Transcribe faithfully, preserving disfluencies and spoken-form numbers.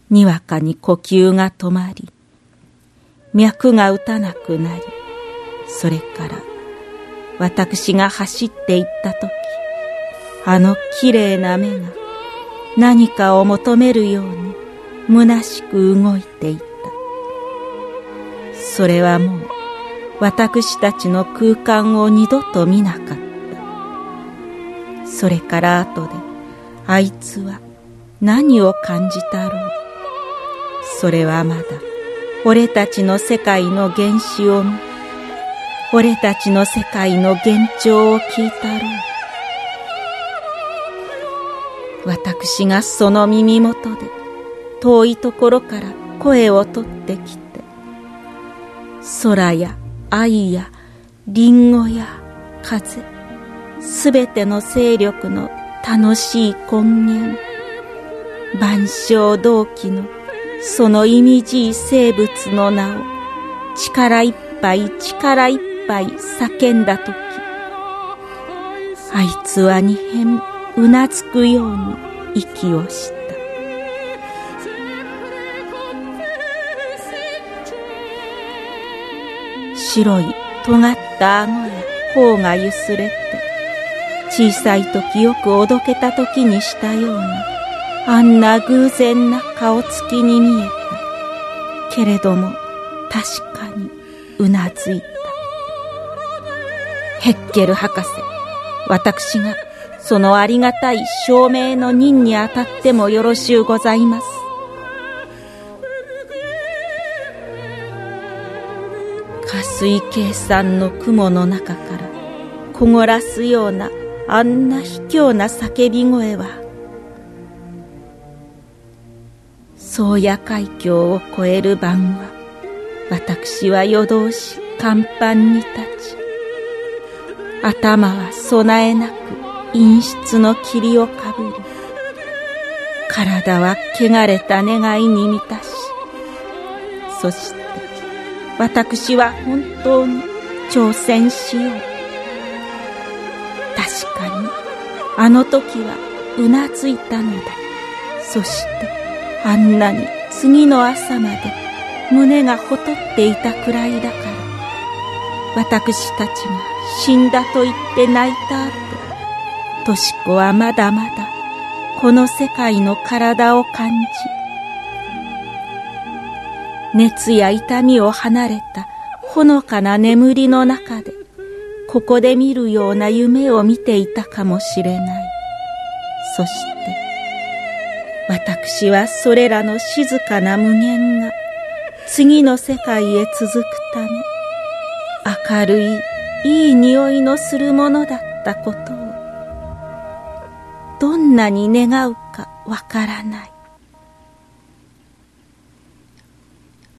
にわかに呼吸が止まり、脈が打たなくなり、それから私が走っていったとき、あのきれいな目が何かを求めるように虚しく動いていた。それはもう私たちの空間を二度と見なかった。それから後であいつは何を感じたろう。それはまだ俺たちの世界の原始を見、俺たちの世界の幻聴を聞いたろう。私がその耳元で遠いところから声を取ってきて、空や愛やリンゴや風、すべての勢力の楽しい根源、万象同期のその意味じい生物の名を力いっぱい力いっぱい叫んだとき、あいつは二変うなずくように息をした。白い尖った顎や頬がゆすれて、小さい時よくおどけた時にしたようなあんな偶然な顔つきに見えたけれども、確かにうなずいた。ヘッケル博士、私がそのありがたい証明の任にあたってもよろしゅうございます。下水計算の雲の中からこごらすようなあんな卑怯な叫び声は、宗谷海峡を越える晩は、私は夜通し甲板に立ち、頭は備えなく陰湿の霧をかぶり、体は汚れた願いに満たし、そして私は本当に挑戦しよう。確かにあの時はうなずいたのだ。そしてあんなに次の朝まで胸がほとっていたくらいだから、私たちが死んだと言って泣いた後、とし子はまだまだこの世界の体を感じ、熱や痛みを離れたほのかな眠りの中で、ここで見るような夢を見ていたかもしれない。そして私はそれらの静かな無限が次の世界へ続くため、明るいいい匂いのするものだったことをどんなに願うかわからない。